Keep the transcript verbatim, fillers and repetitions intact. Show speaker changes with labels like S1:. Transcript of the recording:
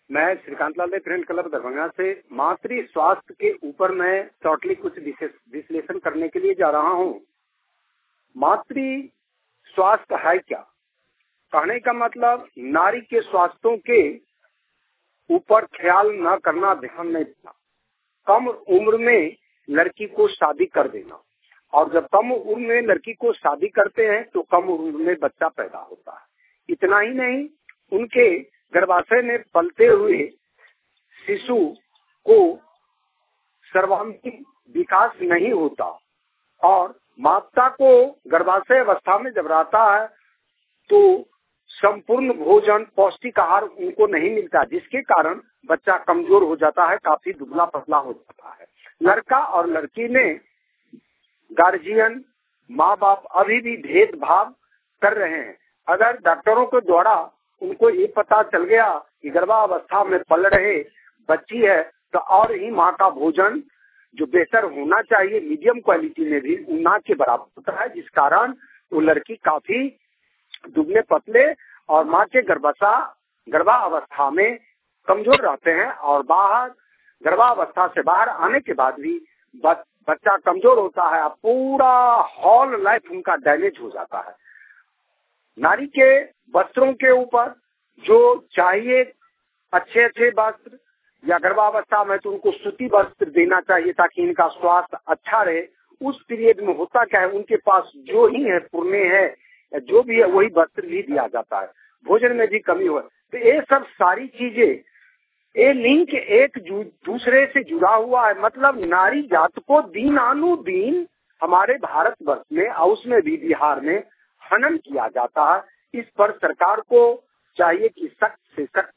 S1: मैं Shrikant Lal friend club Darbhanga से मातृ स्वास्थ्य के ऊपर मैं शॉर्टली कुछ विश्लेषण करने के लिए जा रहा हूँ। मातृ स्वास्थ्य है क्या? कहने का मतलब नारी के स्वास्थ्यों के ऊपर ख्याल न करना, ध्यान नहीं देना, कम उम्र में लड़की को शादी कर देना, और जब कम उम्र में लड़की को शादी करते हैं तो कम उम्र में बच्चा पैदा होता है। इतना ही नहीं, उनके गर्भाशय में पलते हुए शिशु को सर्वांगीण विकास नहीं होता, और माता को गर्भाशय अवस्था में जब रहता है तो संपूर्ण भोजन, पौष्टिक आहार उनको नहीं मिलता, जिसके कारण बच्चा कमजोर हो जाता है, काफी दुबला पतला हो जाता है। लड़का और लड़की में गार्जियन, माँ बाप अभी भी भेदभाव कर रहे हैं। अगर डॉक्टरों के द्वारा उनको ये पता चल गया कि गर्भावस्था में पल रहे बच्ची है, तो और ही माँ का भोजन जो बेहतर होना चाहिए मीडियम क्वालिटी में भी ना के बराबर होता है, जिस कारण वो लड़की काफी दुबले पतले और माँ के गर्भाशा गर्भावस्था में कमजोर रहते हैं, और बाहर गर्भावस्था से बाहर आने के बाद भी बच्चा कमजोर होता है। पूरा होल लाइफ उनका डैमेज हो जाता है। नारी के वस्त्रों के ऊपर जो चाहिए अच्छे अच्छे वस्त्र, या गर्भावस्था में तो उनको सूती वस्त्र देना चाहिए ताकि इनका स्वास्थ्य अच्छा रहे। उस पीरियड में होता क्या है, उनके पास जो ही है, पुरने है, जो भी है वही वस्त्र भी दिया जाता है। भोजन में भी कमी हो, तो ये सब सारी चीजें, ये लिंक एक दूसरे से जुड़ा हुआ है। मतलब नारी जात को दिनानुदिन हमारे भारतवर्ष में और उसमें भी बिहार में हनन किया जाता है। इस पर सरकार को चाहिए कि सख्त से सख्त